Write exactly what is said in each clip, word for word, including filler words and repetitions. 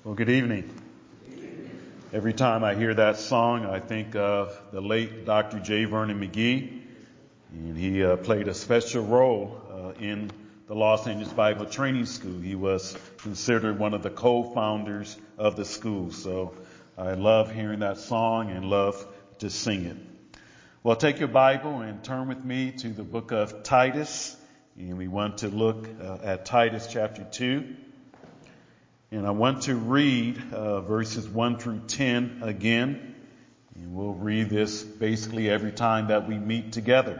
Well, good evening. Every time I hear that song, I think of the late Doctor J. Vernon McGee, and he uh, played a special role uh, in the Los Angeles Bible Training School. He was considered one of the co-founders of the school, so I love hearing that song and love to sing it. Well, take your Bible and turn with me to the book of Titus, and we want to look uh, at Titus chapter two. And I want to read uh, verses one through ten again. And we'll read this basically every time that we meet together.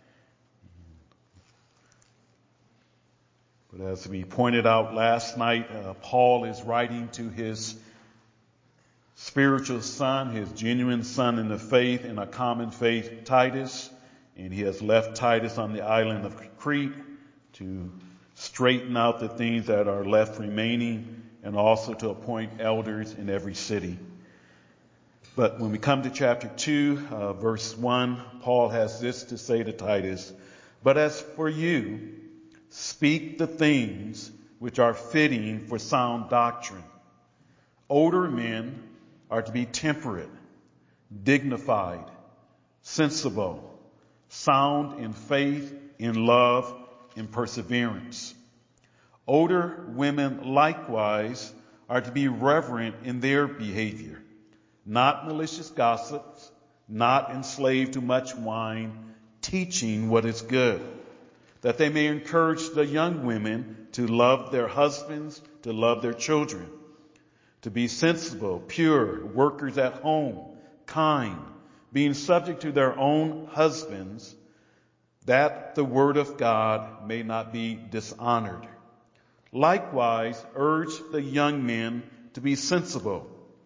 But as we pointed out last night, uh, Paul is writing to his spiritual son, his genuine son in the faith, in a common faith, Titus. And he has left Titus on the island of Crete to straighten out the things that are left remaining, and also to appoint elders in every city. But when we come to chapter two, uh, verse one, Paul has this to say to Titus: "But as for you, speak the things which are fitting for sound doctrine. Older men are to be temperate, dignified, sensible, sound in faith, in love, in perseverance. Older women likewise are to be reverent in their behavior, not malicious gossips, not enslaved to much wine, teaching what is good, that they may encourage the young women to love their husbands, to love their children, to be sensible, pure, workers at home, kind, being subject to their own husbands, that the word of God may not be dishonored. Likewise, urge the young men to be sensible.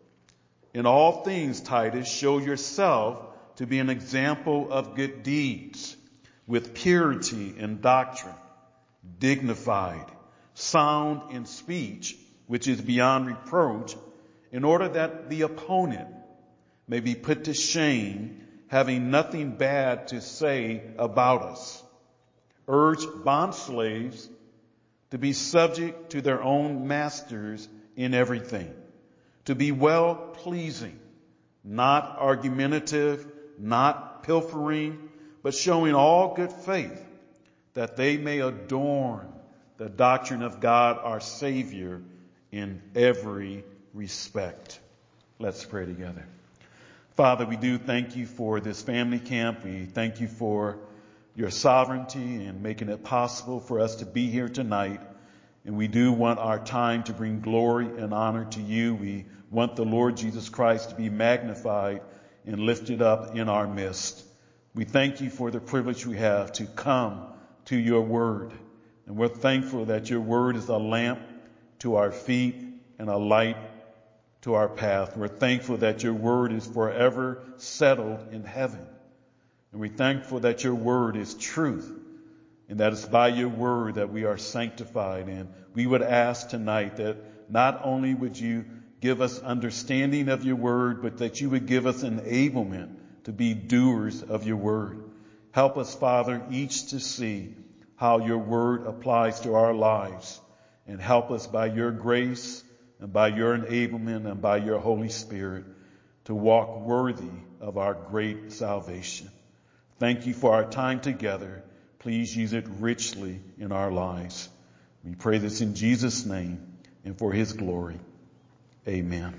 In all things, Titus, show yourself to be an example of good deeds, with purity in doctrine, dignified, sound in speech, which is beyond reproach, in order that the opponent may be put to shame, having nothing bad to say about us. Urge bondslaves to be subject to their own masters in everything, to be well-pleasing, not argumentative, not pilfering, but showing all good faith, that they may adorn the doctrine of God our Savior in every respect." Let's pray together. Father, we do thank you for this family camp. We thank you for your sovereignty and making it possible for us to be here tonight. And we do want our time to bring glory and honor to you. We want the Lord Jesus Christ to be magnified and lifted up in our midst. We thank you for the privilege we have to come to your word. And we're thankful that your word is a lamp to our feet and a light to our path. We're thankful that your word is forever settled in heaven. And we're thankful that your word is truth, and that it's by your word that we are sanctified. And we would ask tonight that not only would you give us understanding of your word, but that you would give us enablement to be doers of your word. Help us, Father, each to see how your word applies to our lives, and help us by your grace and by your enablement and by your Holy Spirit to walk worthy of our great salvation. Thank you for our time together. Please use it richly in our lives. We pray this in Jesus' name and for his glory. Amen.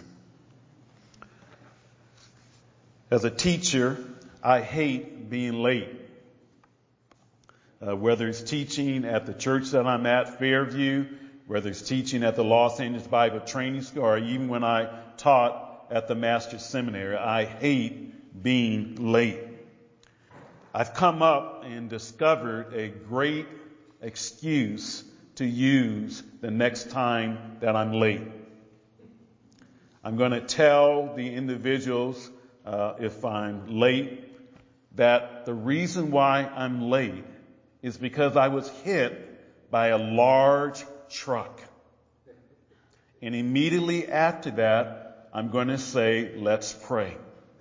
As a teacher, I hate being late. Uh, whether it's teaching at the church that I'm at, Fairview, whether it's teaching at the Los Angeles Bible Training School, or even when I taught at the Master's Seminary, I hate being late. I've come up and discovered a great excuse to use the next time that I'm late. I'm going to tell the individuals, uh, if I'm late, that the reason why I'm late is because I was hit by a large truck. And immediately after that, I'm going to say, let's pray.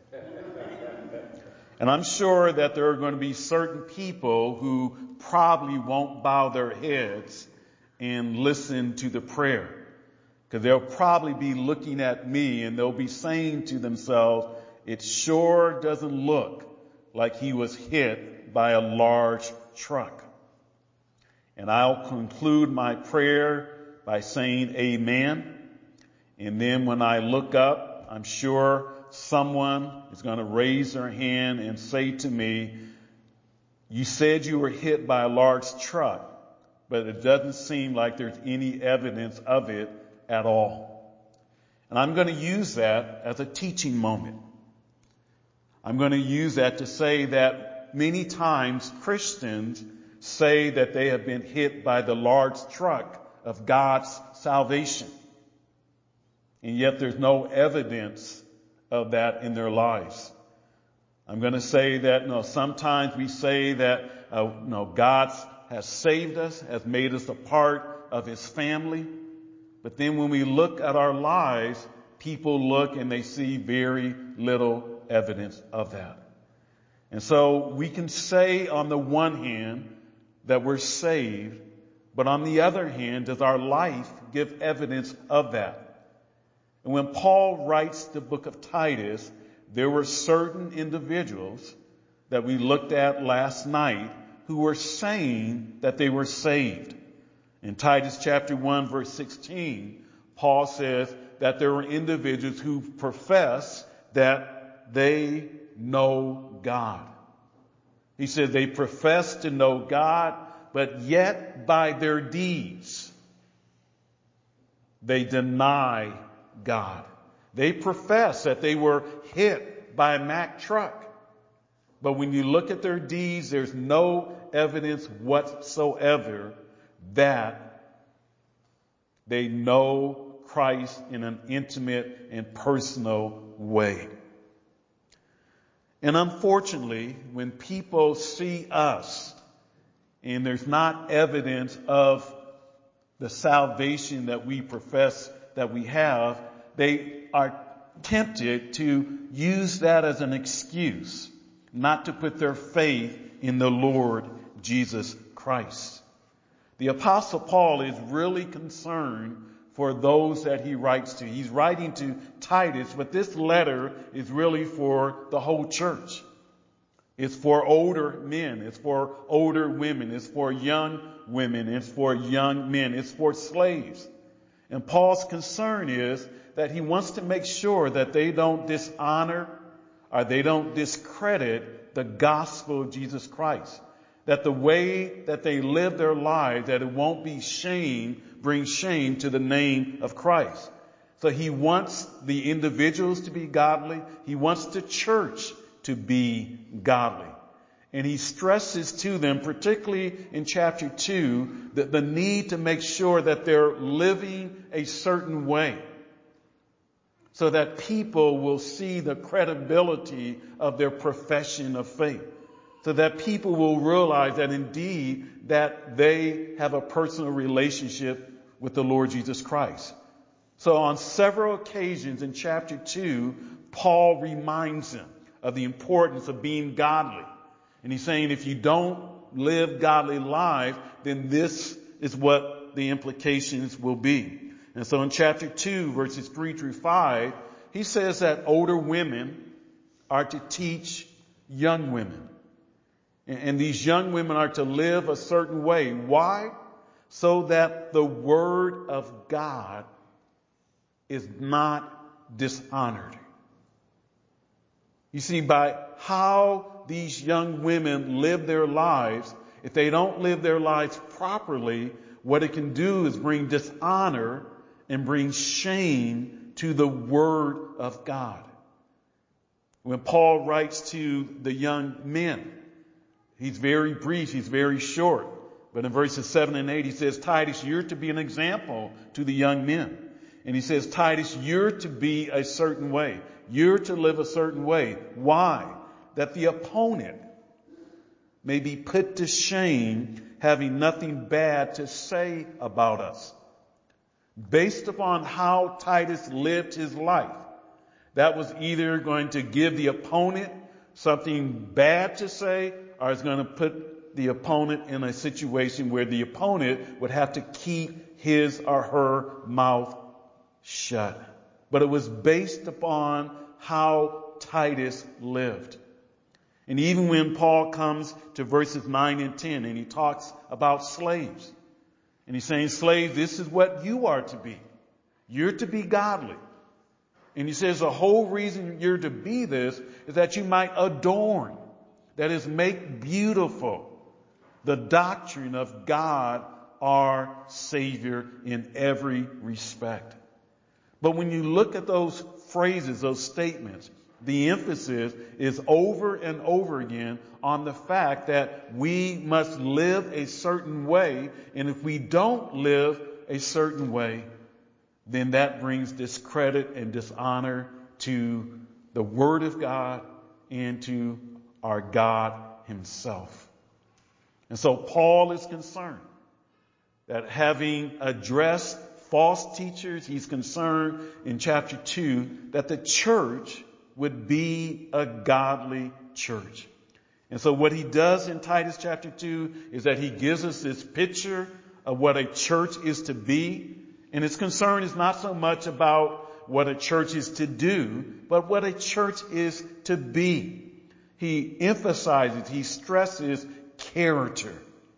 And I'm sure that there are going to be certain people who probably won't bow their heads and listen to the prayer. Because they'll probably be looking at me and they'll be saying to themselves, it sure doesn't look like he was hit by a large truck. And I'll conclude my prayer by saying amen. And then when I look up, I'm sure someone is going to raise their hand and say to me, you said you were hit by a large truck, but it doesn't seem like there's any evidence of it at all. And I'm going to use that as a teaching moment. I'm going to use that to say that many times Christians say that they have been hit by the large truck of God's salvation. And yet there's no evidence of that in their lives. I'm going to say that, you know, sometimes we say that, uh, you know, God has saved us, has made us a part of his family. But then when we look at our lives, people look and they see very little evidence of that. And so we can say on the one hand that we're saved, but on the other hand, does our life give evidence of that? And when Paul writes the book of Titus, there were certain individuals that we looked at last night who were saying that they were saved. In Titus chapter one, verse sixteen, Paul says that there were individuals who profess that they know God. He says they profess to know God, but yet by their deeds, they deny God. They profess that they were hit by a Mack truck. But when you look at their deeds, there's no evidence whatsoever that they know Christ in an intimate and personal way. And unfortunately, when people see us and there's not evidence of the salvation that we profess that we have, they are tempted to use that as an excuse not to put their faith in the Lord Jesus Christ. The Apostle Paul is really concerned for those that he writes to. He's writing to Titus, but this letter is really for the whole church. It's for older men. It's for older women. It's for young women. It's for young men. It's for slaves. And Paul's concern is that he wants to make sure that they don't dishonor or they don't discredit the gospel of Jesus Christ. That the way that they live their lives, that it won't be shame, bring shame to the name of Christ. So he wants the individuals to be godly. He wants the church to be godly. And he stresses to them, particularly in chapter two, that the need to make sure that they're living a certain way so that people will see the credibility of their profession of faith. So that people will realize that indeed that they have a personal relationship with the Lord Jesus Christ. So on several occasions in chapter two, Paul reminds them of the importance of being godly. And he's saying if you don't live godly lives, then this is what the implications will be. And so in chapter two, verses three through five, he says that older women are to teach young women. And these young women are to live a certain way. Why? So that the word of God is not dishonored. You see, by how these young women live their lives, if they don't live their lives properly, what it can do is bring dishonor and bring shame to the word of God. When Paul writes to the young men, he's very brief, he's very short. But in verses seven and eight, he says, Titus, you're to be an example to the young men. And he says, Titus, you're to be a certain way. You're to live a certain way. Why? That the opponent may be put to shame, having nothing bad to say about us. Based upon how Titus lived his life, that was either going to give the opponent something bad to say, or it's going to put the opponent in a situation where the opponent would have to keep his or her mouth shut. But it was based upon how Titus lived. And even when Paul comes to verses nine and ten and he talks about slaves, and he's saying, slaves, this is what you are to be. You're to be godly. And he says the whole reason you're to be this is that you might adorn, that is, make beautiful the doctrine of God, our Savior, in every respect. But when you look at those phrases, those statements, the emphasis is over and over again on the fact that we must live a certain way. And if we don't live a certain way, then that brings discredit and dishonor to the Word of God and to our God Himself. And so Paul is concerned that having addressed false teachers, he's concerned in chapter two that the church would be a godly church. And so what he does in Titus chapter two is that he gives us this picture of what a church is to be. And his concern is not so much about what a church is to do, but what a church is to be. He emphasizes, he stresses character.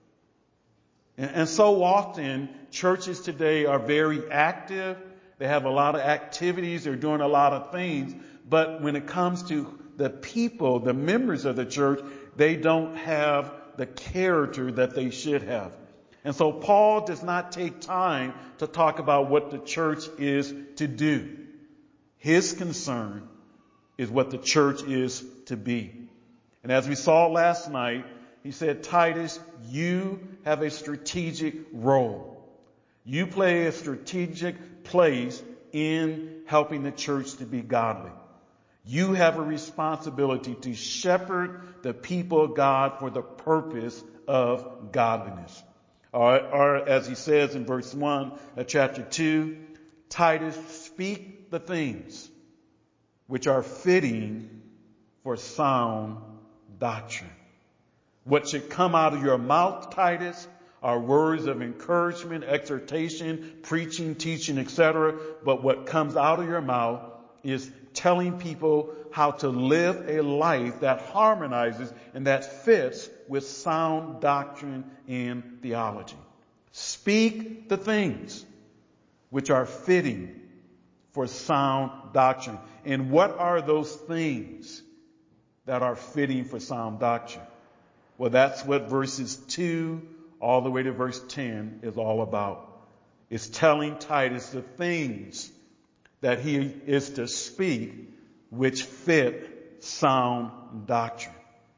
And, and so often churches today are very active. They have a lot of activities. They're doing a lot of things. But when it comes to the people, the members of the church, they don't have the character that they should have. And so Paul does not take time to talk about what the church is to do. His concern is what the church is to be. And as we saw last night, he said, Titus, you have a strategic role. You play a strategic place in helping the church to be godly. You have a responsibility to shepherd the people of God for the purpose of godliness. Or, or as he says in verse one of chapter two, Titus, speak the things which are fitting for sound doctrine. What should come out of your mouth, Titus, are words of encouragement, exhortation, preaching, teaching, et cetera. But what comes out of your mouth is telling people how to live a life that harmonizes and that fits with sound doctrine and theology. Speak the things which are fitting for sound doctrine. And what are those things that are fitting for sound doctrine? Well, that's what verses two all the way to verse ten is all about. It's telling Titus the things that he is to speak which fit sound doctrine.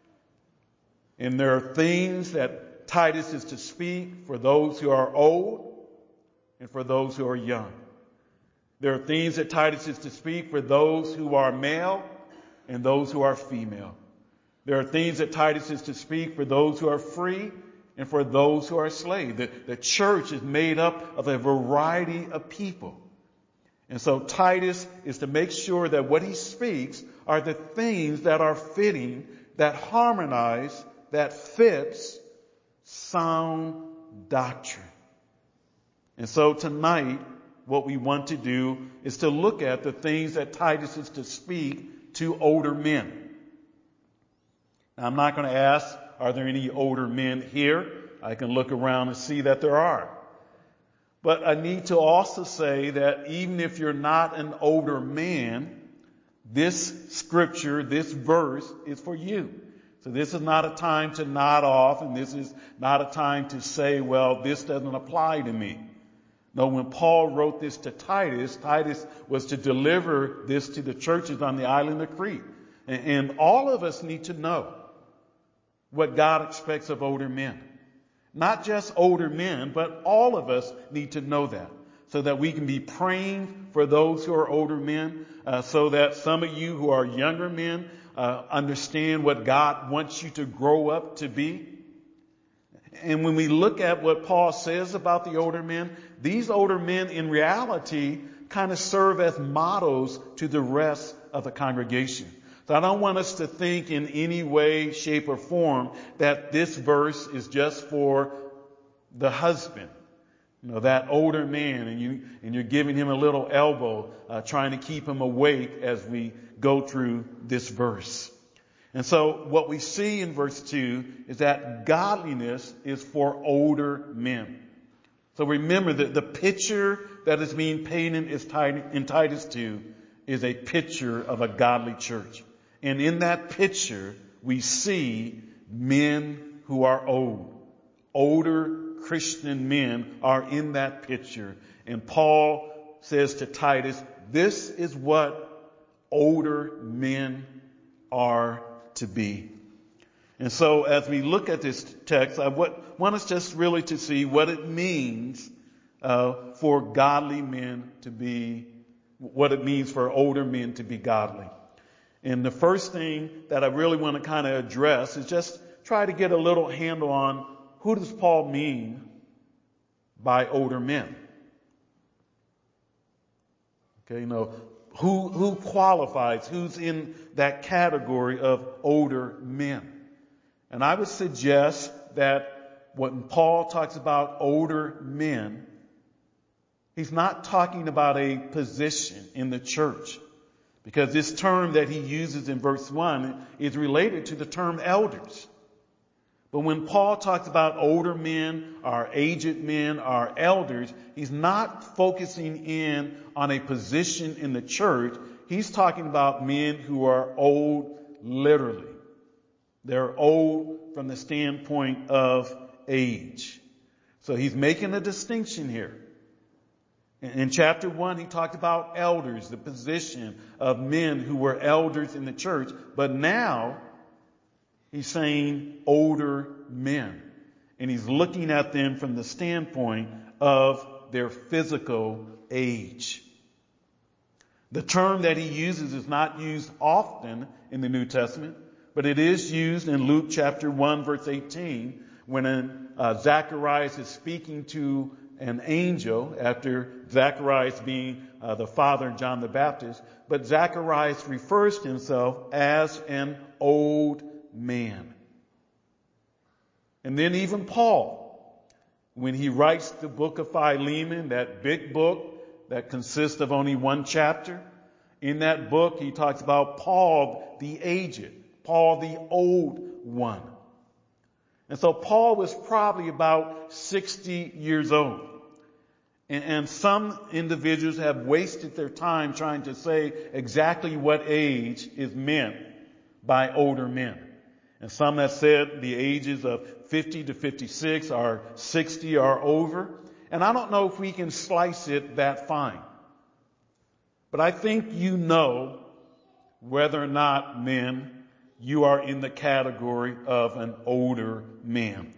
And there are things that Titus is to speak for those who are old and for those who are young. There are things that Titus is to speak for those who are male and those who are female. There are things that Titus is to speak for those who are free and for those who are slaves. The, the church is made up of a variety of people. And so Titus is to make sure that what he speaks are the things that are fitting, that harmonize, that fits sound doctrine. And so tonight, what we want to do is to look at the things that Titus is to speak to older men. Now, I'm not going to ask, are there any older men here? I can look around and see that there are. But I need to also say that even if you're not an older man, this scripture, this verse is for you. So this is not a time to nod off, and this is not a time to say, well, this doesn't apply to me. No, when Paul wrote this to Titus, Titus was to deliver this to the churches on the island of Crete. And, and all of us need to know what God expects of older men. Not just older men, but all of us need to know that so that we can be praying for those who are older men, uh, so that some of you who are younger men uh, understand what God wants you to grow up to be. And when we look at what Paul says about the older men, these older men in reality kind of serve as models to the rest of the congregation. So I don't want us to think in any way, shape, or form that this verse is just for the husband. You know, that older man, and you, and you're giving him a little elbow, uh, trying to keep him awake as we go through this verse. And so what we see in verse two is that godliness is for older men. So remember that the picture that is being painted in Titus two is a picture of a godly church. And in that picture, we see men who are old. Older Christian men are in that picture. And Paul says to Titus, this is what older men are to be. And so as we look at this text, I want us just really to see what it means uh, for godly men to be, what it means for older men to be godly. And the first thing that I really want to kind of address is just try to get a little handle on who does Paul mean by older men. Okay, you know, who, who qualifies, who's in that category of older men. And I would suggest that when Paul talks about older men, he's not talking about a position in the church, because this term that he uses in verse one is related to the term elders. But when Paul talks about older men, or aged men, or elders, he's not focusing in on a position in the church. He's talking about men who are old literally. They're old from the standpoint of age. So he's making a distinction here. In chapter one, he talked about elders, the position of men who were elders in the church. But now he's saying older men. And he's looking at them from the standpoint of their physical age. The term that he uses is not used often in the New Testament, but it is used in Luke chapter one, verse eighteen, when uh, Zacharias is speaking to an angel after Zacharias being uh, the father of John the Baptist. But Zacharias refers to himself as an old man. And then even Paul, when he writes the book of Philemon, that big book that consists of only one chapter, in that book he talks about Paul the aged, Paul the old one. And so Paul was probably about sixty years old. And, and some individuals have wasted their time trying to say exactly what age is meant by older men. And some have said the ages of fifty to fifty-six or sixty or over. And I don't know if we can slice it that fine. But I think you know whether or not, men, you are in the category of an older man.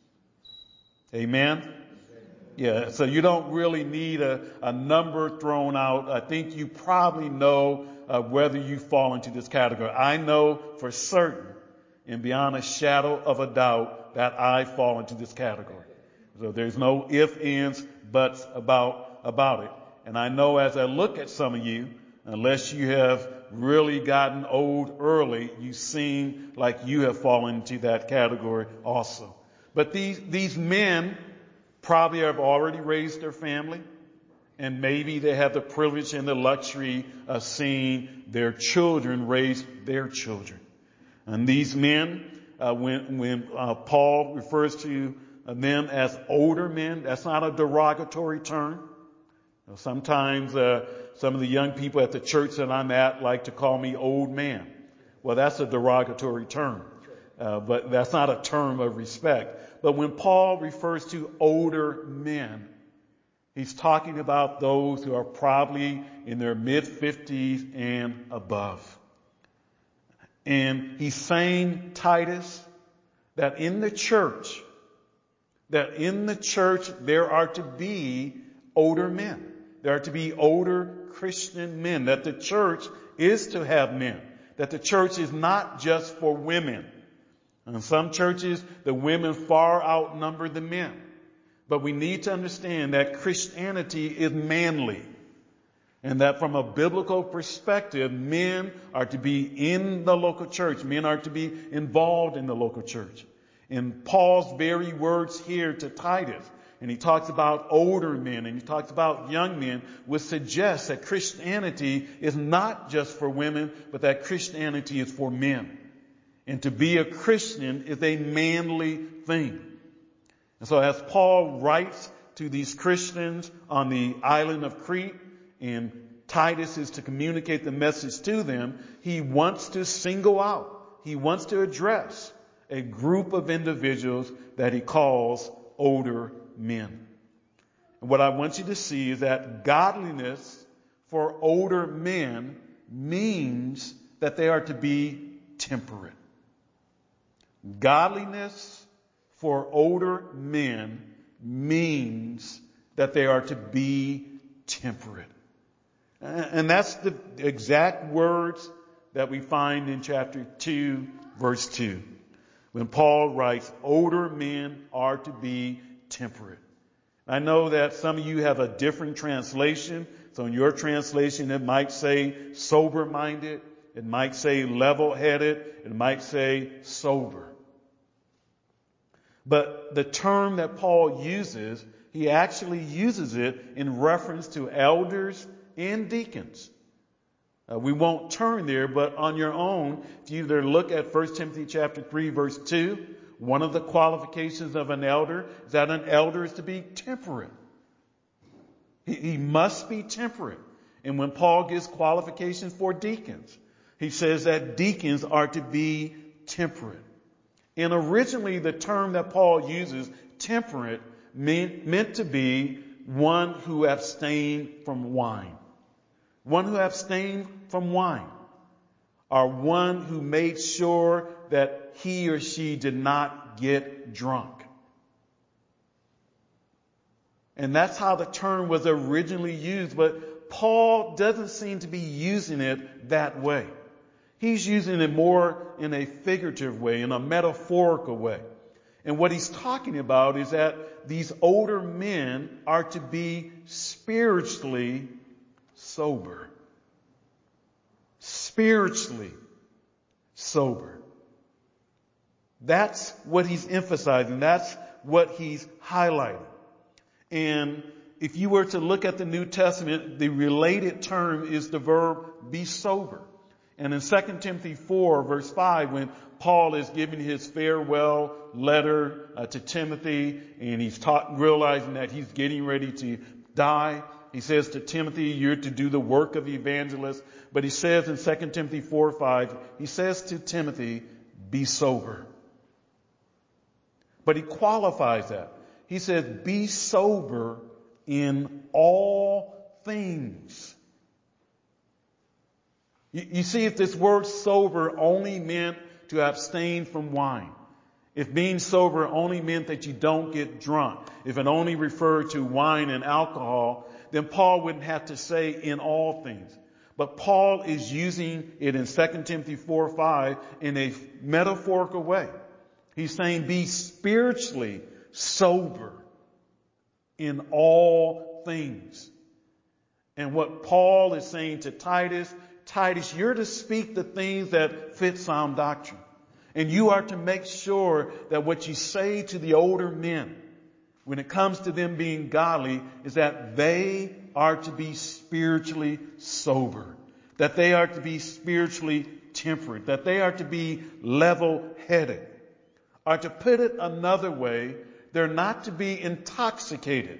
Amen? Yeah, so you don't really need a, a number thrown out. I think you probably know uh, whether you fall into this category. I know for certain and beyond a shadow of a doubt that I fall into this category. So there's no ifs, ands, buts about, about it. And I know as I look at some of you, unless you have really gotten old early, you seem like you have fallen into that category also. But these, these men probably have already raised their family, and maybe they have the privilege and the luxury of seeing their children raise their children. And these men, uh, when, when uh, Paul refers to them as older men, that's not a derogatory term. Sometimes uh, some of the young people at the church that I'm at like to call me old man. Well, that's a derogatory term, uh, but that's not a term of respect. But when Paul refers to older men, he's talking about those who are probably in their mid-fifties and above. And he's saying, Titus, that in the church, that in the church there are to be older men. There are to be older Christian men, that the church is to have men, that the church is not just for women. In some churches, the women far outnumber the men. But we need to understand that Christianity is manly, and that from a biblical perspective, men are to be in the local church. Men are to be involved in the local church. In Paul's very words here to Titus, and he talks about older men, and he talks about young men, which suggests that Christianity is not just for women, but that Christianity is for men. And to be a Christian is a manly thing. And so as Paul writes to these Christians on the island of Crete, and Titus is to communicate the message to them, he wants to single out, he wants to address a group of individuals that he calls older men. And what I want you to see is that godliness for older men means that they are to be temperate. Godliness for older men means that they are to be temperate. And that's the exact words that we find in chapter two, verse two. When Paul writes, older men are to be temperate. I know that some of you have a different translation. So in your translation, it might say sober-minded. It might say level-headed. It might say sober. But the term that Paul uses, he actually uses it in reference to elders and deacons. Uh, we won't turn there, but on your own, if you either look at First Timothy chapter three, verse two, one of the qualifications of an elder is that an elder is to be temperate. He, he must be temperate. And when Paul gives qualifications for deacons, he says that deacons are to be temperate. And originally the term that Paul uses, temperate, meant, meant to be one who abstained from wine. One who abstained from wine, or one who made sure that he or she did not get drunk. And that's how the term was originally used, but Paul doesn't seem to be using it that way. He's using it more in a figurative way, in a metaphorical way. And what he's talking about is that these older men are to be spiritually sober. Spiritually sober. That's what he's emphasizing. That's what he's highlighting. And if you were to look at the New Testament, the related term is the verb be sober. And in Second Timothy four, verse five, when Paul is giving his farewell letter uh, to Timothy, and he's taught, realizing that he's getting ready to die, he says to Timothy, you're to do the work of evangelist. But he says in Second Timothy four five, he says to Timothy, be sober. But he qualifies that. He says, be sober in all things. You, you see, if this word sober only meant to abstain from wine, if being sober only meant that you don't get drunk, if it only referred to wine and alcohol, then Paul wouldn't have to say in all things. But Paul is using it in Second Timothy four five in a metaphorical way. He's saying be spiritually sober in all things. And what Paul is saying to Titus, Titus, you're to speak the things that fit sound doctrine. And you are to make sure that what you say to the older men, when it comes to them being godly, is that they are to be spiritually sober, that they are to be spiritually temperate, that they are to be level-headed. Or to put it another way, they're not to be intoxicated.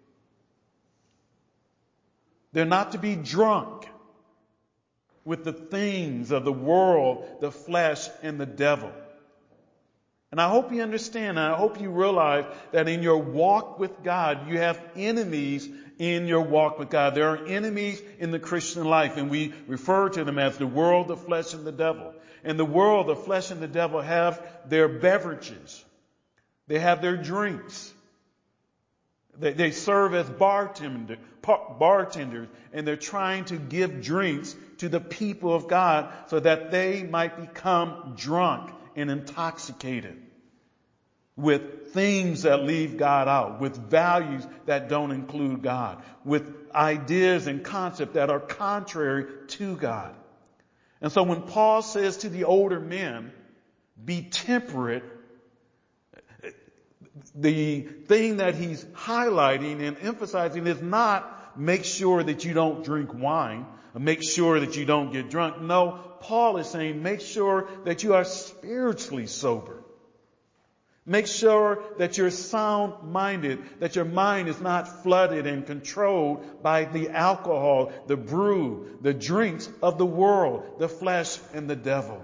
They're not to be drunk with the things of the world, the flesh, and the devil. And I hope you understand, and I hope you realize that in your walk with God, you have enemies in your walk with God. There are enemies in the Christian life, and we refer to them as the world, the flesh, and the devil. And the world, the flesh, and the devil have their beverages. They have their drinks. They, they serve as bartender, bartenders, and they're trying to give drinks to the people of God so that they might become drunk and intoxicated with things that leave God out, with values that don't include God, with ideas and concepts that are contrary to God. And so when Paul says to the older men, be temperate, the thing that he's highlighting and emphasizing is not make sure that you don't drink wine, or make sure that you don't get drunk. No, Paul is saying make sure that you are spiritually sober. Make sure that you're sound-minded, that your mind is not flooded and controlled by the alcohol, the brew, the drinks of the world, the flesh, and the devil.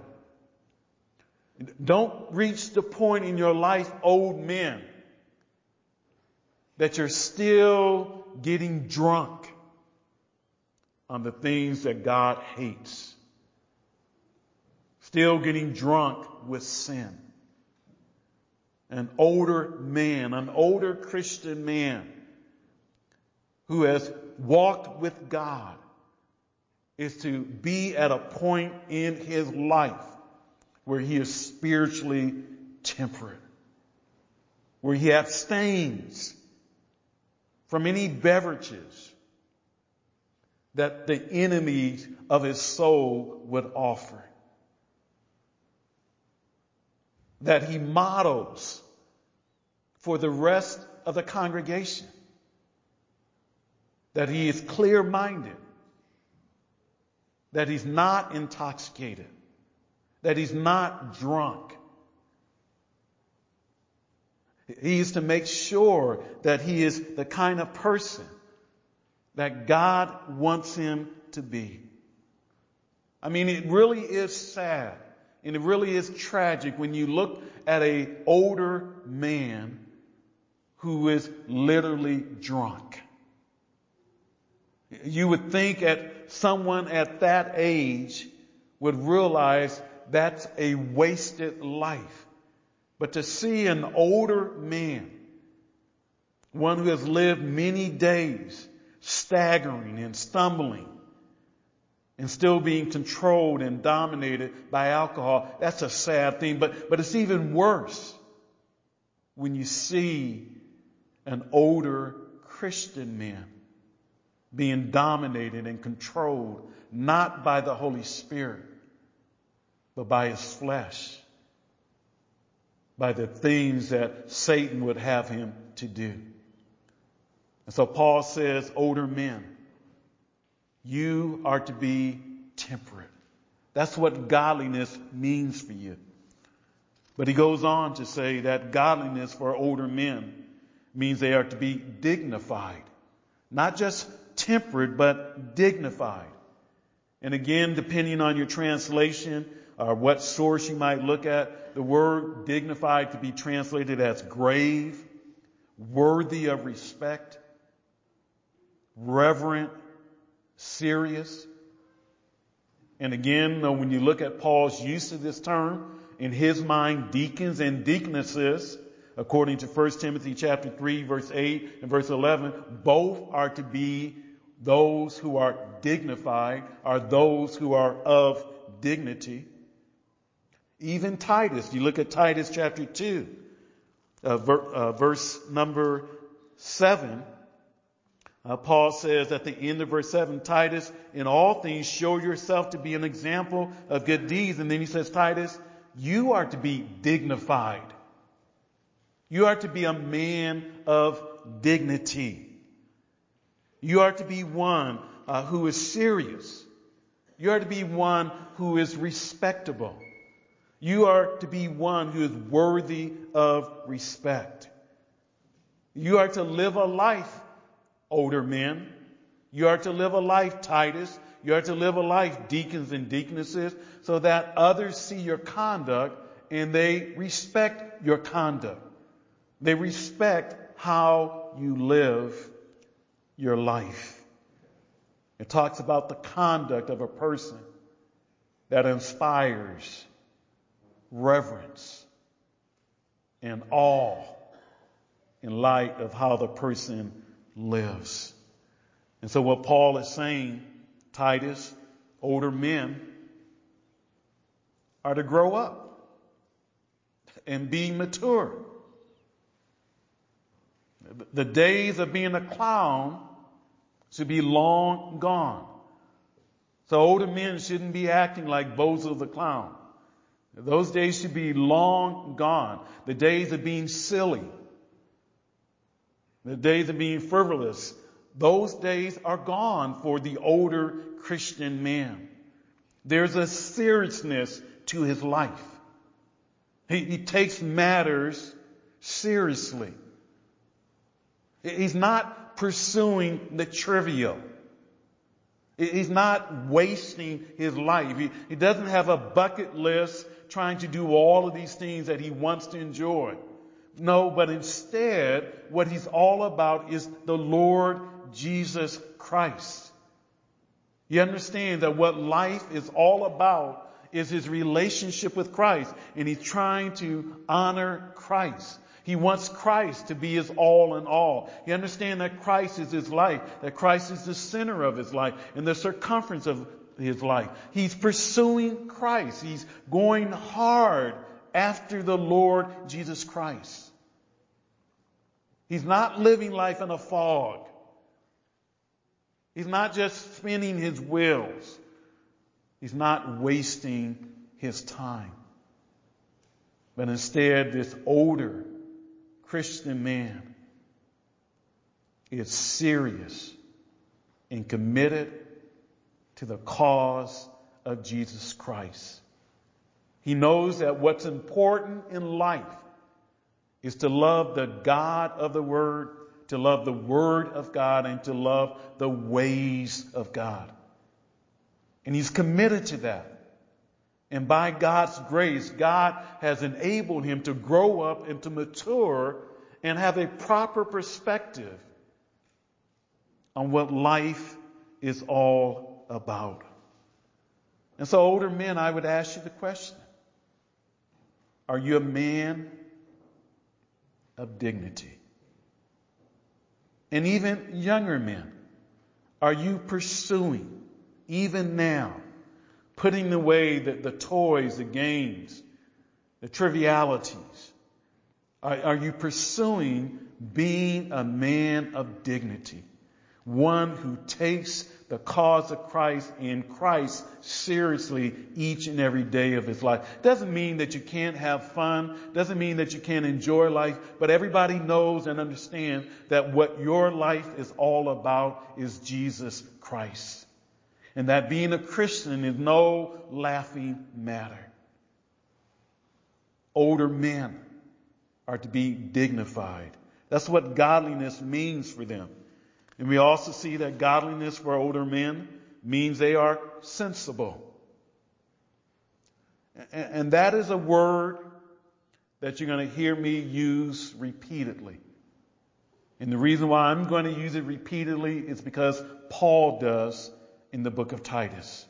Don't reach the point in your life, old men, that you're still getting drunk on the things that God hates. Still getting drunk with sin. An older man, an older Christian man who has walked with God is to be at a point in his life where he is spiritually temperate, where he abstains from any beverages that the enemies of his soul would offer, that he models for the rest of the congregation, that he is clear-minded, that he's not intoxicated, that he's not drunk. He is to make sure that he is the kind of person that God wants him to be. I mean, it really is sad and it really is tragic when you look at an older man who is literally drunk. You would think at someone at that age would realize that's a wasted life. But to see an older man, one who has lived many days, staggering and stumbling, and still being controlled and dominated by alcohol, that's a sad thing. But, but it's even worse when you see an older Christian man being dominated and controlled not by the Holy Spirit, but by his flesh, by the things that Satan would have him to do. And so Paul says, older men, you are to be temperate. That's what godliness means for you. But he goes on to say that godliness for older men means they are to be dignified. Not just temperate, but dignified. And again, depending on your translation or what source you might look at, the word dignified could be translated as grave, worthy of respect, reverent, serious. And again, when you look at Paul's use of this term, in his mind, deacons and deaconesses, according to First Timothy chapter three, verse eight and verse eleven, both are to be those who are dignified, are those who are of dignity. Even Titus, you look at Titus chapter two, uh, ver, uh, verse number seven, uh, Paul says at the end of verse seven, Titus, in all things show yourself to be an example of good deeds. And then he says, Titus, you are to be dignified. You are to be a man of dignity. You are to be one uh, who is serious. You are to be one who is respectable. You are to be one who is worthy of respect. You are to live a life, older men. You are to live a life, Titus. You are to live a life, deacons and deaconesses, so that others see your conduct and they respect your conduct. They respect how you live your life. It talks about the conduct of a person that inspires reverence and awe in light of how the person lives. And so what Paul is saying, Titus, older men are to grow up and be mature. The days of being a clown should be long gone. So older men shouldn't be acting like Bozo the Clown. Those days should be long gone. The days of being silly, The days of being frivolous, those days are gone for the older Christian man. There's a seriousness to his life. He, he takes matters seriously. He's not pursuing the trivial. He's not wasting his life. He, he doesn't have a bucket list trying to do all of these things that he wants to enjoy. No, but instead, what he's all about is the Lord Jesus Christ. You understand that what life is all about is his relationship with Christ, and he's trying to honor Christ. He wants Christ to be his all in all. You understand that Christ is his life, that Christ is the center of his life and the circumference of his life. He's pursuing Christ. He's going hard after the Lord Jesus Christ. He's not living life in a fog. He's not just spinning his wheels. He's not wasting his time. But instead, this older Christian man is serious and committed to the cause of Jesus Christ. He knows that what's important in life is to love the God of the Word, to love the Word of God, and to love the ways of God. And he's committed to that. And by God's grace, God has enabled him to grow up and to mature and have a proper perspective on what life is all about. And so, older men, I would ask you the question: are you a man of dignity? And even younger men, are you pursuing, even now, putting away the, the toys, the games, the trivialities? Are, are you pursuing being a man of dignity? One who takes the cause of Christ and Christ seriously each and every day of his life. Doesn't mean that you can't have fun. Doesn't mean that you can't enjoy life. But everybody knows and understands that what your life is all about is Jesus Christ. And that being a Christian is no laughing matter. Older men are to be dignified. That's what godliness means for them. And we also see that godliness for older men means they are sensible. And that is a word that you're going to hear me use repeatedly. And the reason why I'm going to use it repeatedly is because Paul does in the book of Titus.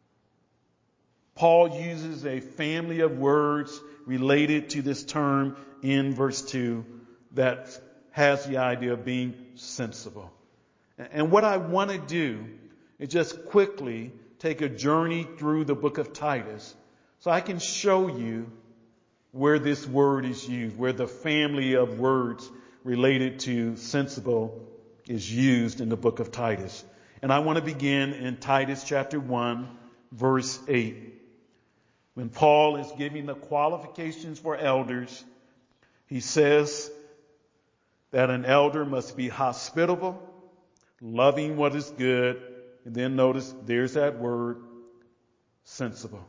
Paul uses a family of words related to this term in verse two that has the idea of being sensible. And what I want to do is just quickly take a journey through the book of Titus so I can show you where this word is used, where the family of words related to sensible is used in the book of Titus. And I want to begin in Titus chapter one, verse eight. When Paul is giving the qualifications for elders, he says that an elder must be hospitable, loving what is good, and then notice there's that word, sensible.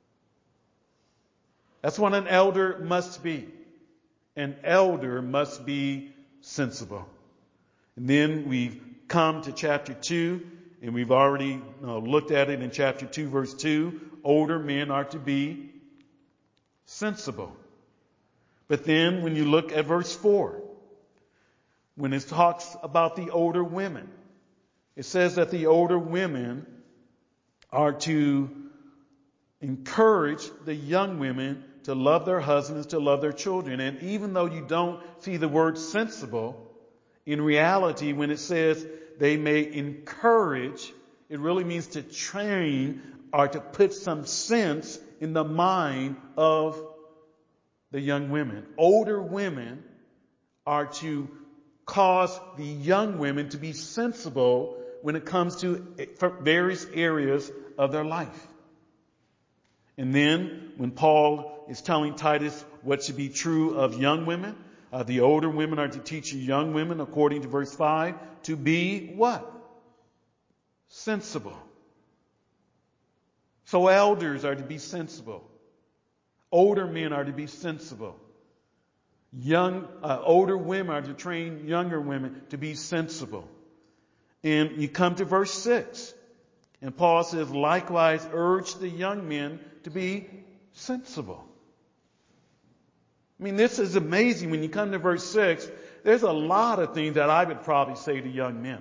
That's what an elder must be. An elder must be sensible. And then we've come to chapter two, and we've already you know, looked at it in chapter two, verse two. Older men are to be sensible. But then when you look at verse four, when it talks about the older women, it says that the older women are to encourage the young women to love their husbands, to love their children. And even though you don't see the word sensible, in reality, when it says they may encourage, it really means to train or to put some sense in the mind of the young women. Older women are to cause the young women to be sensible when it comes to various areas of their life. And then when Paul is telling Titus what should be true of young women, Uh, the older women are to teach the young women, according to verse five, to be what? Sensible. So elders are to be sensible. Older men are to be sensible. Young, uh, older women are to train younger women to be sensible. And you come to verse six. And Paul says, likewise urge the young men to be sensible. I mean, this is amazing. When you come to verse six, there's a lot of things that I would probably say to young men.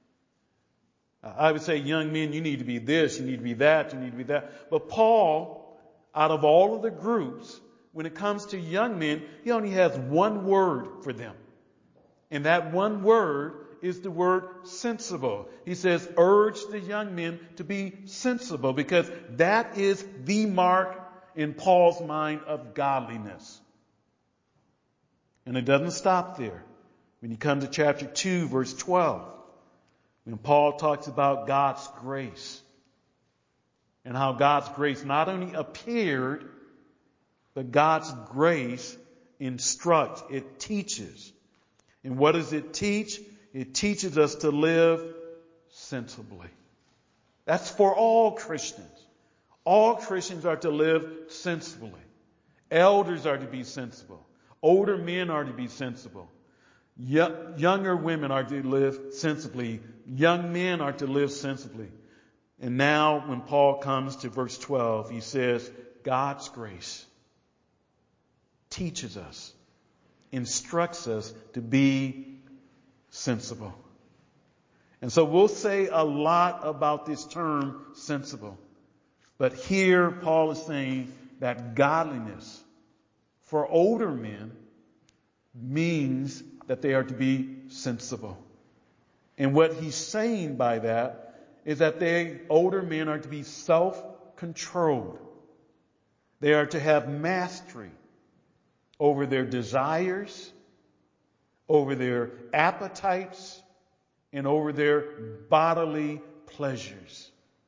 I would say, young men, you need to be this, you need to be that, you need to be that. But Paul, out of all of the groups, when it comes to young men, he only has one word for them. And that one word is the word sensible. He says, urge the young men to be sensible, because that is the mark in Paul's mind of godliness. And it doesn't stop there. When you come to chapter two, verse twelve, when Paul talks about God's grace and how God's grace not only appeared, but God's grace instructs, it teaches. And what does it teach? It teaches us to live sensibly. That's for all Christians. All Christians are to live sensibly. Elders are to be sensible. Older men are to be sensible. Younger women are to live sensibly. Young men are to live sensibly. And now when Paul comes to verse twelve, he says, God's grace teaches us, instructs us to be sensible. And so we'll say a lot about this term sensible. But here Paul is saying that godliness for older men means that they are to be sensible. And what he's saying by that is that they, older men, are to be self-controlled. They are to have mastery over their desires, over their appetites, and over their bodily pleasures.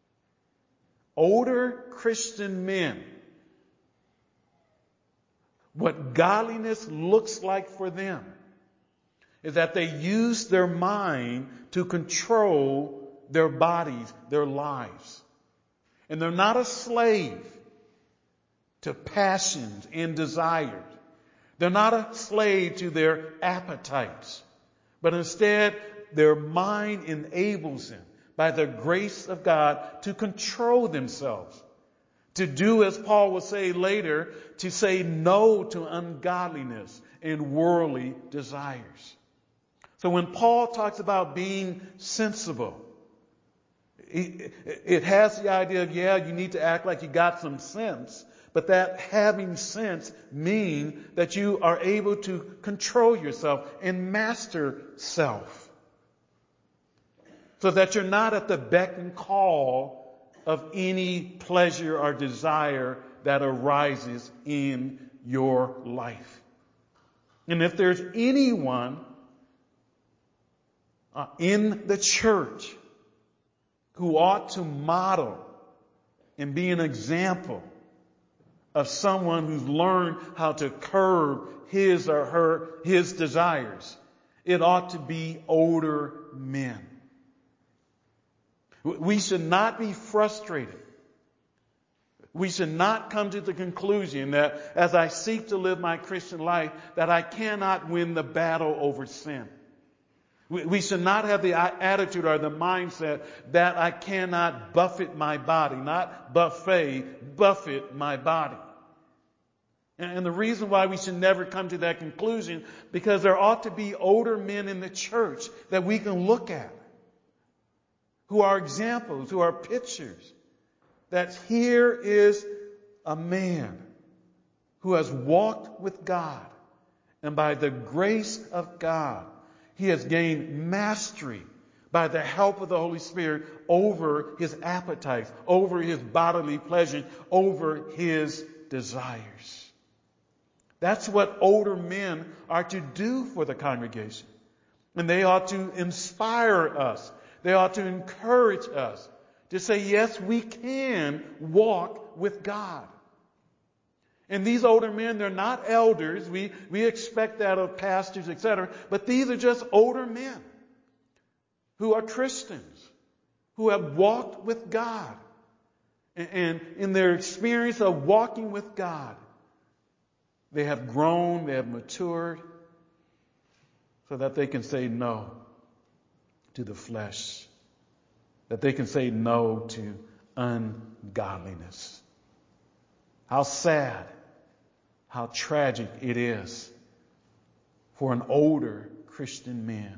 Older Christian men, what godliness looks like for them is that they use their mind to control their bodies, their lives. And they're not a slave to passions and desires. They're not a slave to their appetites. But instead, their mind enables them, by the grace of God, to control themselves. To do, as Paul will say later, to say no to ungodliness and worldly desires. So when Paul talks about being sensible, it has the idea of, yeah, you need to act like you got some sense, but that having sense means that you are able to control yourself and master self. So that you're not at the beck and call of any pleasure or desire that arises in your life. And if there's anyone uh, in the church who ought to model and be an example of someone who's learned how to curb his or her, his desires, it ought to be older men. We should not be frustrated. We should not come to the conclusion that as I seek to live my Christian life, that I cannot win the battle over sin. We should not have the attitude or the mindset that I cannot buffet my body, not buffet, buffet my body. And the reason why we should never come to that conclusion, because there ought to be older men in the church that we can look at, who are examples, who are pictures, that here is a man who has walked with God, and by the grace of God, he has gained mastery by the help of the Holy Spirit over his appetites, over his bodily pleasure, over his desires. That's what older men are to do for the congregation. And they ought to inspire us. They ought to encourage us to say, yes, we can walk with God. And these older men, they're not elders. We, we expect that of pastors, et cetera. But these are just older men who are Christians, who have walked with God. And, and in their experience of walking with God, they have grown, they have matured, so that they can say no to the flesh, that they can say no to ungodliness. How sad, how tragic it is for an older Christian man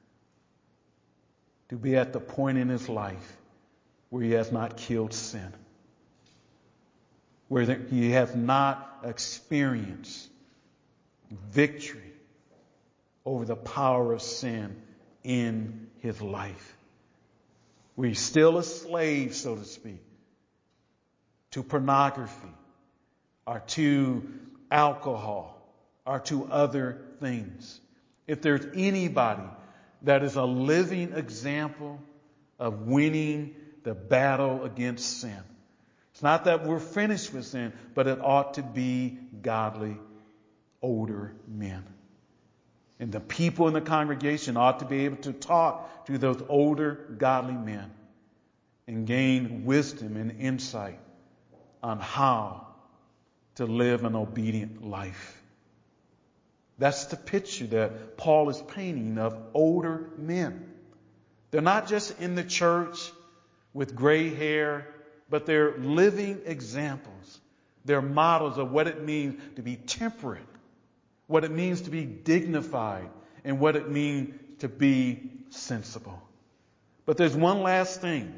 to be at the point in his life where he has not killed sin, where he has not experienced victory over the power of sin in his life, where he's still a slave, so to speak, to pornography, or to alcohol, or to other things. If there's anybody that is a living example of winning the battle against sin, it's not that we're finished with sin, but it ought to be godly older men. And the people in the congregation ought to be able to talk to those older godly men and gain wisdom and insight on how to live an obedient life. That's the picture that Paul is painting of older men. They're not just in the church with gray hair, but they're living examples. They're models of what it means to be temperate, what it means to be dignified, and what it means to be sensible. But there's one last thing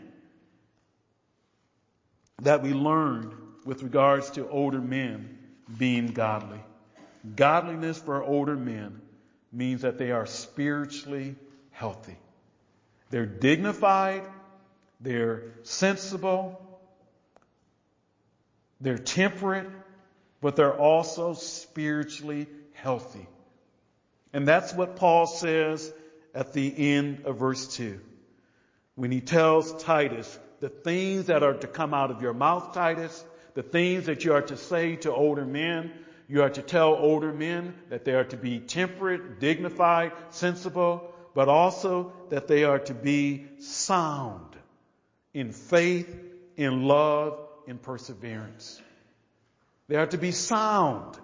that we learned with regards to older men being godly. Godliness for older men means that they are spiritually healthy. They're dignified, they're sensible, they're temperate, but they're also spiritually healthy. And that's what Paul says at the end of verse two. When he tells Titus, the things that are to come out of your mouth, Titus, the things that you are to say to older men, you are to tell older men that they are to be temperate, dignified, sensible, but also that they are to be sound in faith, in love, in perseverance. They are to be sound.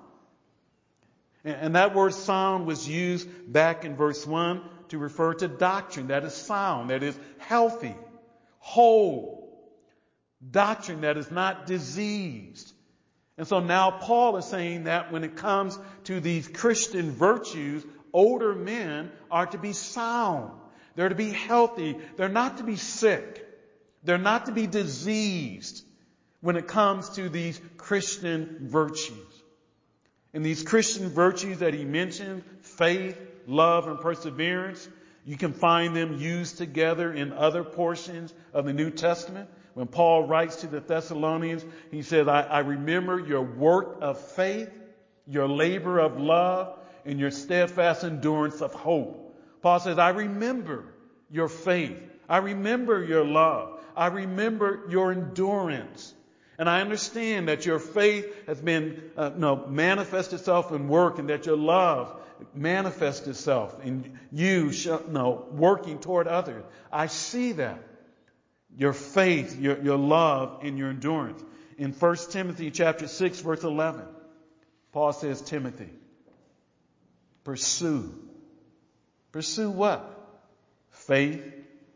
And that word sound was used back in verse one to refer to doctrine that is sound, that is healthy, whole. Doctrine that is not diseased. And so now Paul is saying that when it comes to these Christian virtues, older men are to be sound. They're to be healthy. They're not to be sick. They're not to be diseased when it comes to these Christian virtues. And these Christian virtues that he mentioned, faith, love, and perseverance, you can find them used together in other portions of the New Testament. When Paul writes to the Thessalonians, he says, I, I remember your work of faith, your labor of love, and your steadfast endurance of hope. Paul says, I remember your faith. I remember your love. I remember your endurance. And I understand that your faith has been, uh, no, manifest itself in work, and that your love manifests itself in you, no, working toward others. I see that. Your faith, your, your love, and your endurance. In First Timothy chapter six, verse eleven, Paul says, Timothy, pursue. Pursue what? Faith,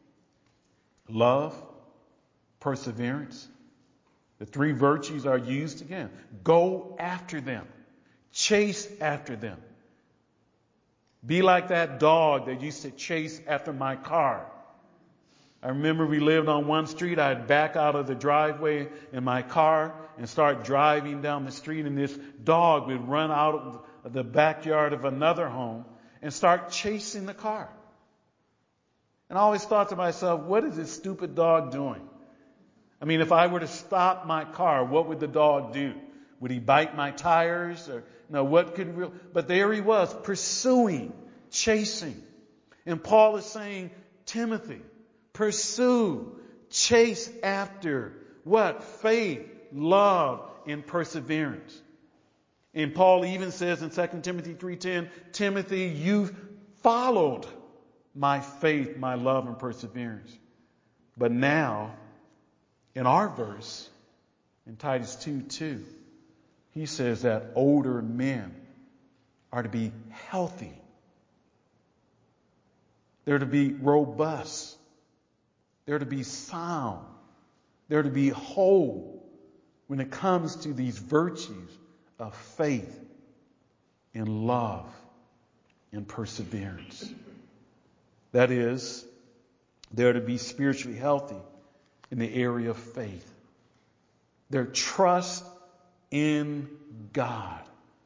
love, perseverance. The three virtues are used again. Go after them. Chase after them. Be like that dog that used to chase after my car. I remember we lived on one street. I'd back out of the driveway in my car and start driving down the street, and this dog would run out of the backyard of another home and start chasing the car. And I always thought to myself, what is this stupid dog doing? I mean, if I were to stop my car, what would the dog do? Would he bite my tires? Or no, what could real? But there he was, pursuing, chasing. And Paul is saying, Timothy, pursue, chase after what? Faith, love, and perseverance. And Paul even says in Second Timothy three ten, Timothy, you've followed my faith, my love, and perseverance. But now, in our verse, in Titus two two, he says that older men are to be healthy. They're to be robust. They're to be sound. They're to be whole when it comes to these virtues of faith and love and perseverance. That is, they're to be spiritually healthy in the area of faith. Their trust in God.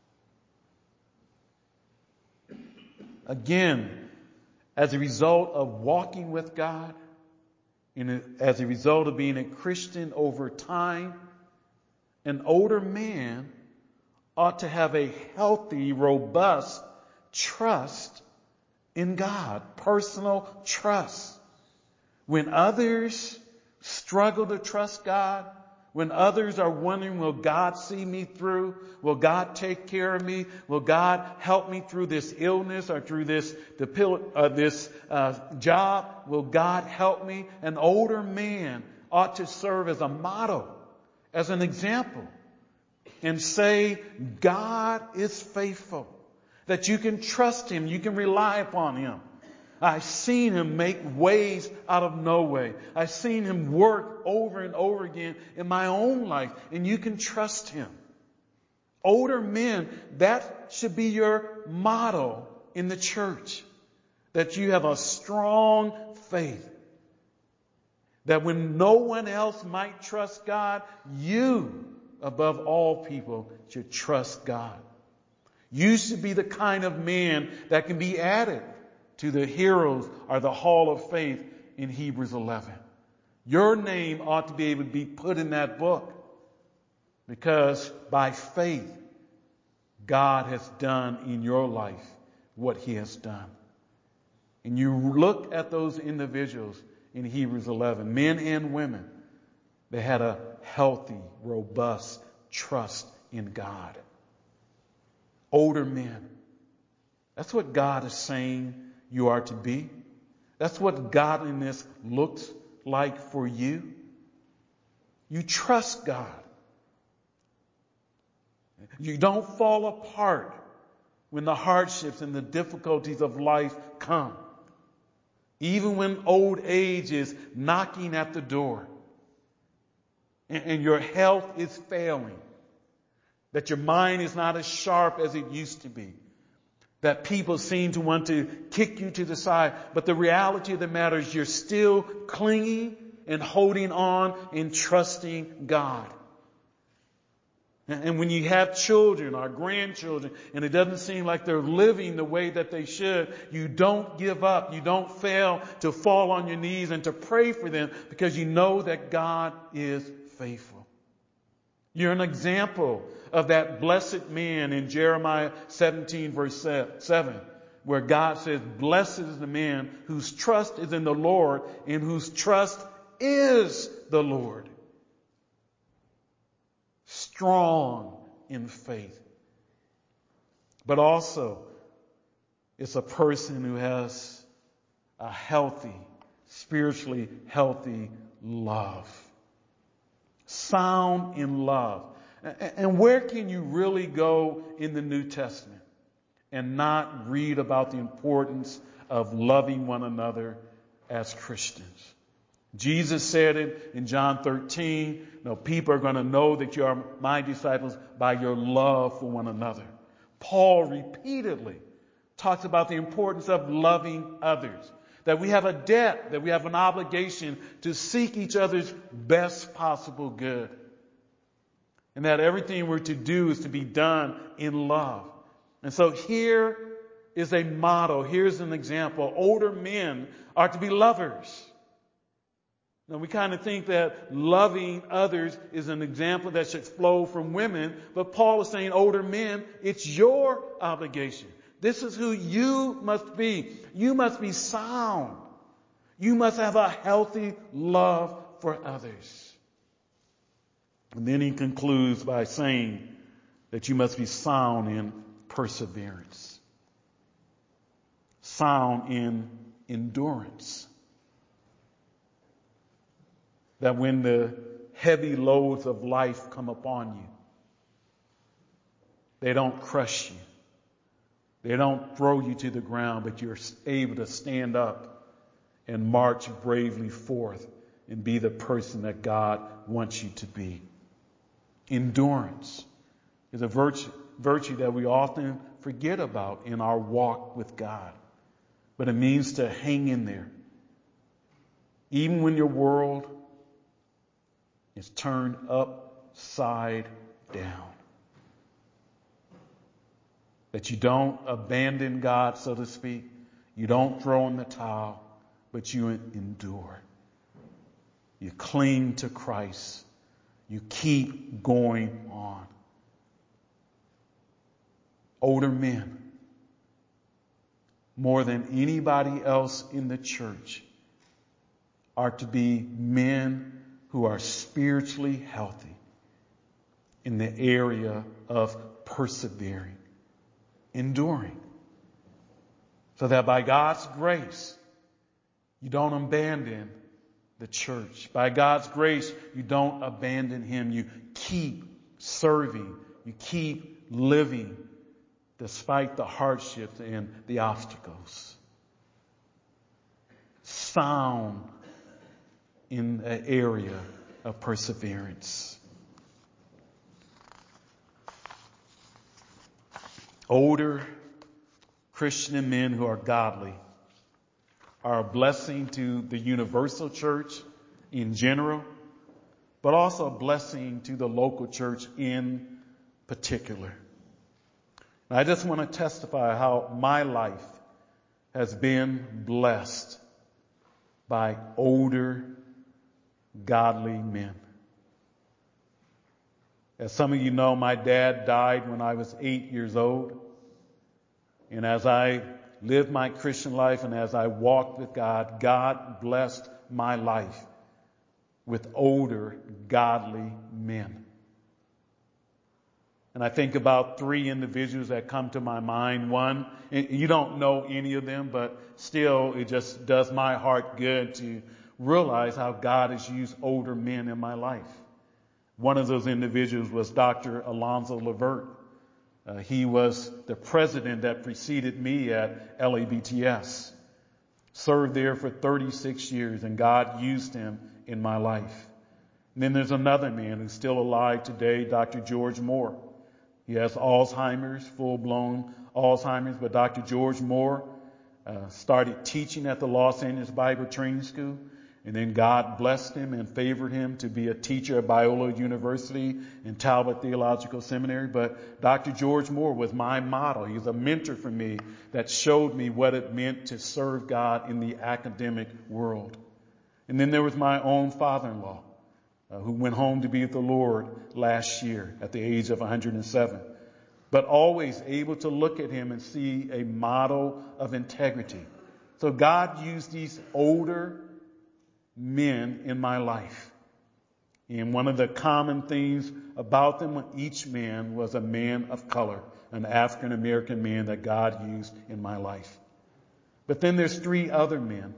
Again, as a result of walking with God, and as a result of being a Christian over time, an older man ought to have a healthy, robust trust in God, personal trust. When others struggle to trust God, when others are wondering, will God see me through? Will God take care of me? Will God help me through this illness or through this uh, this uh, job? Will God help me? An older man ought to serve as a model, as an example, and say, God is faithful, that you can trust Him, you can rely upon Him. I've seen Him make ways out of no way. I've seen Him work over and over again in my own life, and you can trust Him. Older men, that should be your motto in the church, that you have a strong faith, that when no one else might trust God, you, above all people, should trust God. You should be the kind of man that can be added to the heroes or the hall of faith in Hebrews eleven. Your name ought to be able to be put in that book, because by faith, God has done in your life what He has done. And you look at those individuals in Hebrews eleven, men and women, they had a healthy, robust trust in God. Older men. That's what God is saying you are to be. That's what godliness looks like for you. You trust God. You don't fall apart when the hardships and the difficulties of life come. Even when old age is knocking at the door and, and your health is failing, that your mind is not as sharp as it used to be, that people seem to want to kick you to the side. But the reality of the matter is you're still clinging and holding on and trusting God. And when you have children or grandchildren and it doesn't seem like they're living the way that they should, you don't give up. You don't fail to fall on your knees and to pray for them, because you know that God is faithful. You're an example of that blessed man in Jeremiah seventeen verse seven, where God says, blessed is the man whose trust is in the Lord and whose trust is the Lord. Strong in faith. But also, it's a person who has a healthy, spiritually healthy love. Sound in love. And where can you really go in the New Testament and not read about the importance of loving one another as Christians? Jesus said it in John thirteen. No, people are going to know that you are my disciples by your love for one another. Paul repeatedly talks about the importance of loving others. That we have a debt, that we have an obligation to seek each other's best possible good. And that everything we're to do is to be done in love. And so here is a model. Here's an example. Older men are to be lovers. Now, we kind of think that loving others is an example that should flow from women. But Paul is saying, older men, it's your obligation. This is who you must be. You must be sound. You must have a healthy love for others. And then he concludes by saying that you must be sound in perseverance, sound in endurance. That when the heavy loads of life come upon you, they don't crush you. They don't throw you to the ground, but you're able to stand up and march bravely forth and be the person that God wants you to be. Endurance is a virtue, virtue that we often forget about in our walk with God. But it means to hang in there. Even when your world is turned upside down. That you don't abandon God, so to speak. You don't throw in the towel, but you endure. You cling to Christ. You keep going on. Older men, more than anybody else in the church, are to be men who are spiritually healthy in the area of persevering, enduring, so that by God's grace, you don't abandon the church. By God's grace, you don't abandon Him. You keep serving. You keep living despite the hardships and the obstacles. Sound in the area of perseverance. Older Christian men who are godly are a blessing to the universal church in general, but also a blessing to the local church in particular. And I just want to testify how my life has been blessed by older godly men. As some of you know, my dad died when I was eight years old. And as I lived my Christian life and as I walked with God, God blessed my life with older godly men. And I think about three individuals that come to my mind. One, you don't know any of them, but still it just does my heart good to realize how God has used older men in my life. One of those individuals was Doctor Alonzo Levert. Uh, he was the president that preceded me at L A B T S. Served there for thirty-six years, and God used him in my life. And then there's another man who's still alive today, Doctor George Moore. He has Alzheimer's, full-blown Alzheimer's, but Doctor George Moore uh, started teaching at the Los Angeles Bible Training School. And then God blessed him and favored him to be a teacher at Biola University and Talbot Theological Seminary. But Doctor George Moore was my model. He was a mentor for me that showed me what it meant to serve God in the academic world. And then there was my own father-in-law, uh, who went home to be with the Lord last year at the age of one hundred seven. But always able to look at him and see a model of integrity. So God used these older men in my life. And one of the common things about them, each man was a man of color, an African American man that God used in my life. But then there's three other men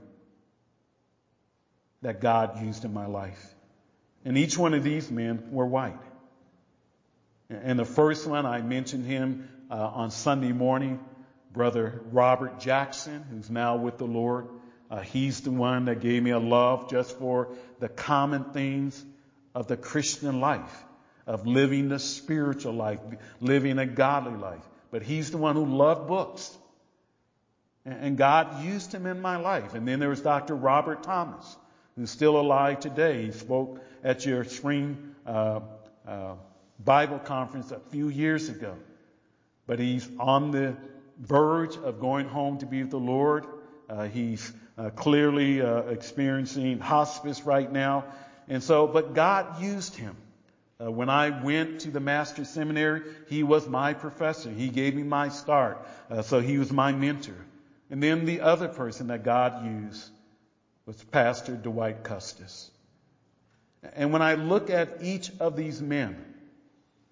that God used in my life. And each one of these men were white. And the first one, I mentioned him uh, on Sunday morning, Brother Robert Jackson, who's now with the Lord. Uh, he's the one that gave me a love just for the common things of the Christian life, of living the spiritual life, living a godly life. But he's the one who loved books. And, and God used him in my life. And then there was Doctor Robert Thomas, who's still alive today. He spoke at your spring uh, uh, Bible conference a few years ago. But he's on the verge of going home to be with the Lord. Uh, he's uh, clearly uh, experiencing hospice right now. And so, but God used him. Uh, when I went to the Master's Seminary, he was my professor. He gave me my start. Uh, so he was my mentor. And then the other person that God used was Pastor Dwight Custis. And when I look at each of these men,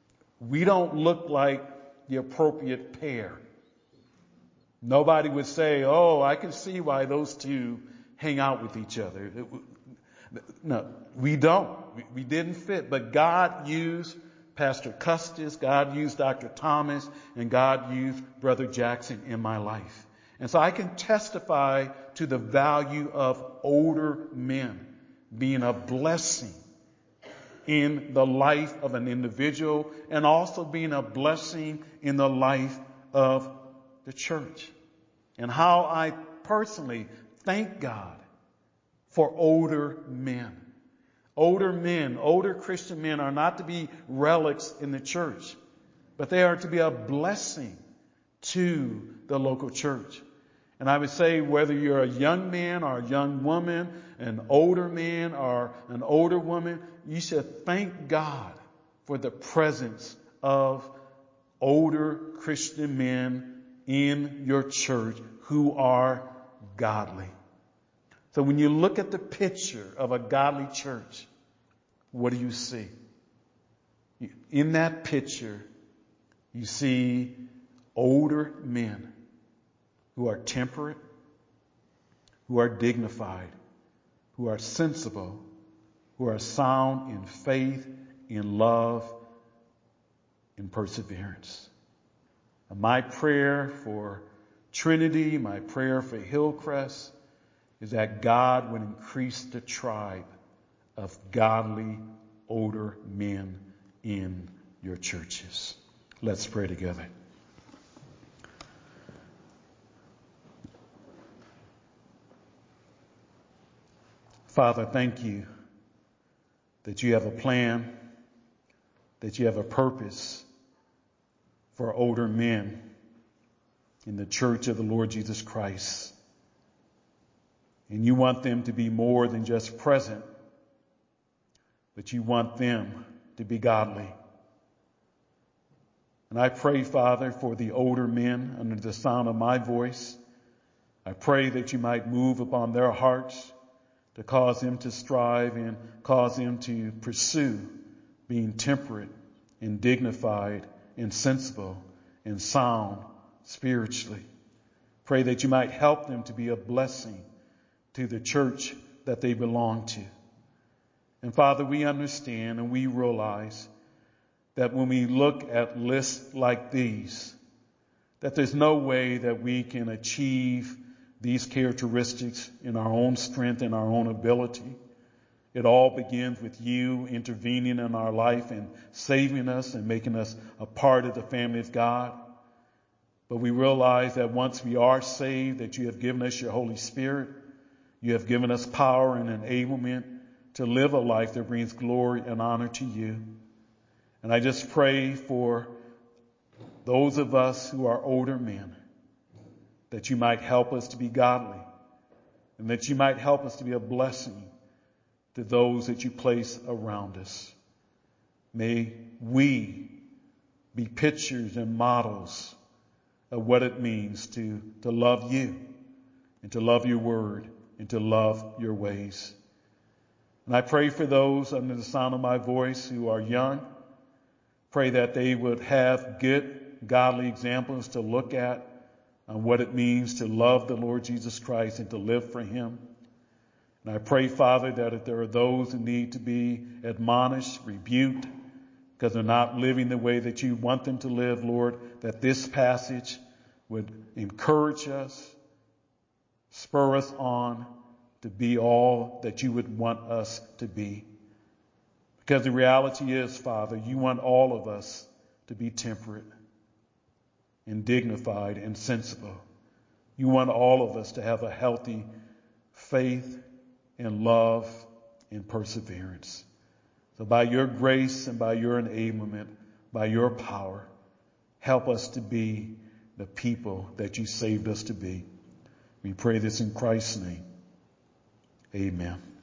we don't look like the appropriate pair. Nobody would say, oh, I can see why those two hang out with each other. No, we don't. We, we didn't fit. But God used Pastor Custis, God used Doctor Thomas, and God used Brother Jackson in my life. And so I can testify to the value of older men being a blessing in the life of an individual and also being a blessing in the life of the church. And how I personally thank God for older men. Older men, older Christian men are not to be relics in the church, but they are to be a blessing to the local church. And I would say whether you're a young man or a young woman, an older man or an older woman, you should thank God for the presence of older Christian men in your church who are godly. So when you look at the picture of a godly church, what do you see? In that picture, you see older men who are temperate, who are dignified, who are sensible, who are sound in faith, in love, in perseverance. And my prayer for Trinity, my prayer for Hillcrest, is that God would increase the tribe of godly older men in your churches. Let's pray together. Father, thank you that you have a plan, that you have a purpose for older men in the church of the Lord Jesus Christ. And you want them to be more than just present, but you want them to be godly. And I pray, Father, for the older men under the sound of my voice. I pray that you might move upon their hearts to cause them to strive and cause them to pursue being temperate and dignified and sensible and sound spiritually. Pray that you might help them to be a blessing to the church that they belong to. And Father, we understand and we realize that when we look at lists like these, that there's no way that we can achieve these characteristics in our own strength and our own ability. It all begins with you intervening in our life and saving us and making us a part of the family of God. But we realize that once we are saved, that you have given us your Holy Spirit. You have given us power and enablement to live a life that brings glory and honor to you. And I just pray for those of us who are older men, that you might help us to be godly and that you might help us to be a blessing to those that you place around us. May we be pictures and models of what it means to, to love you and to love your word and to love your ways. And I pray for those under the sound of my voice who are young. Pray that they would have good, godly examples to look at on what it means to love the Lord Jesus Christ and to live for him. And I pray, Father, that if there are those who need to be admonished, rebuked, because they're not living the way that you want them to live, Lord, that this passage would encourage us, spur us on to be all that you would want us to be. Because the reality is, Father, you want all of us to be temperate and dignified and sensible. You want all of us to have a healthy faith and love and perseverance. So by your grace and by your enablement, by your power, help us to be the people that you saved us to be. We pray this in Christ's name. Amen.